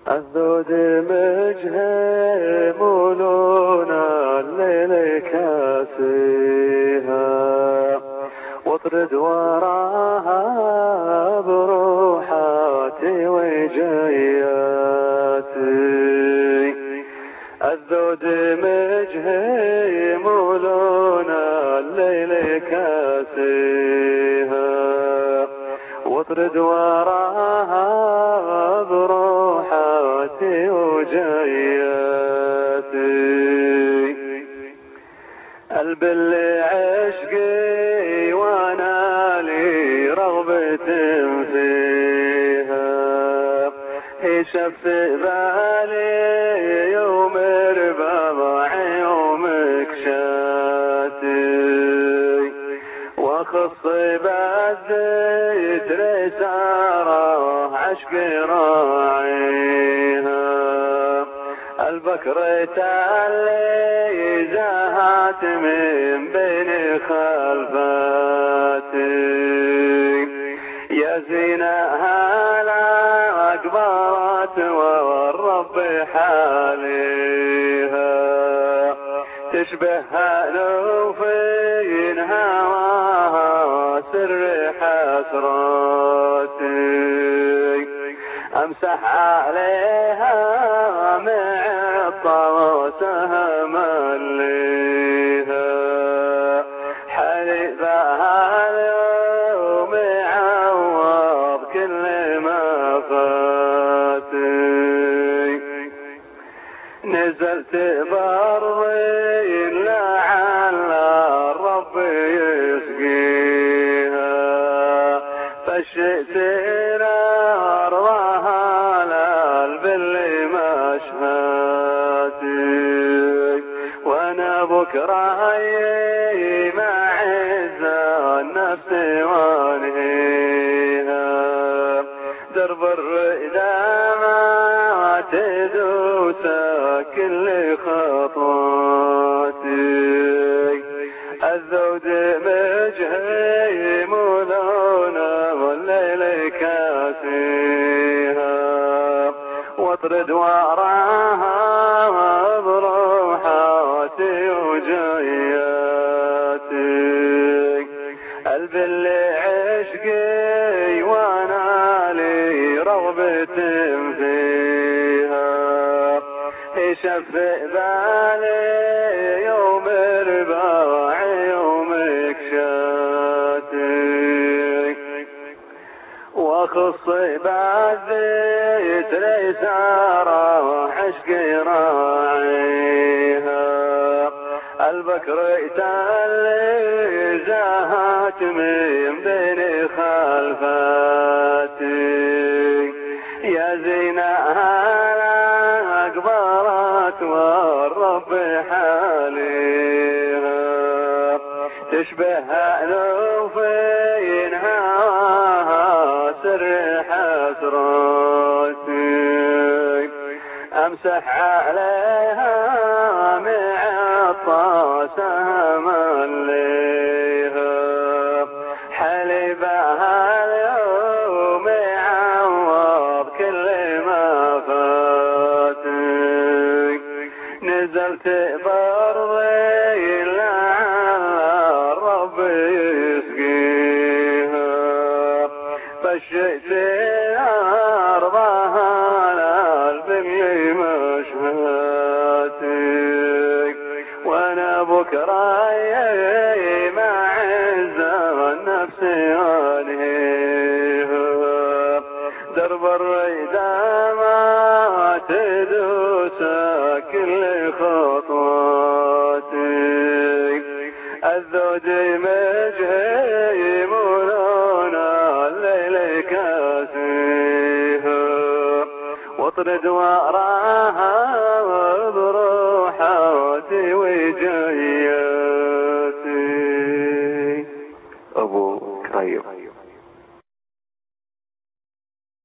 الذود مجهمولون الليل كاسيها، واطرد وراها بروحاتي وجياتي. الذود مجهمولون الليل كاسيها، واطرد وراها بروحاتي وجياتي. البل عشقي وانا لي رغبة فيها، هي شف بالي يوم رباع يومك شاتي، واخص بالزيت رساره عشق راعيها. البكرة اللي زهت من بين خلفاتي، يا زينها لا أكبرت والرب حاليها، تشبه نوفين هواها سر حسراتي. امسح عليها معطوسها مليها، حليبها اليوم عوض كل ما فاتي. نزلت برضي لعل الرب يسقيها، فشئت أرضها للبل مشهاتي. وانا بكره مع عز النفس وانهيها، درب الرئدة ما تدوس كل خطواتي. الذود مجهمولون والليل كاسيها، واطرد وراها بروحاتي وجياتي. البل عشقي وانا لي رغبة فيها، شف بالي يوم رباع يومك شاتي، واخص بالزيت ريساره عشق راعيها. البكرة اللي زهت من بين خلفاتي، يا زينها لا أكبرت والرب حاليها، تشبه نوفين هواها سر حسراتي. امسح عليها معطاسها مليها، حليبها اليوم عوض كل ما فاتي. نزلت برضي لعل الرب يسقيها، فشئت أرضها للبني مشهاتي. وانا بكره مع عز النفس انهيها، درب الريدة ما تدوس كل خطواتي. الذود مجهمولون الليل كاسيها، واطرد وراها بروحاتي وجياتي. أبو كرايم.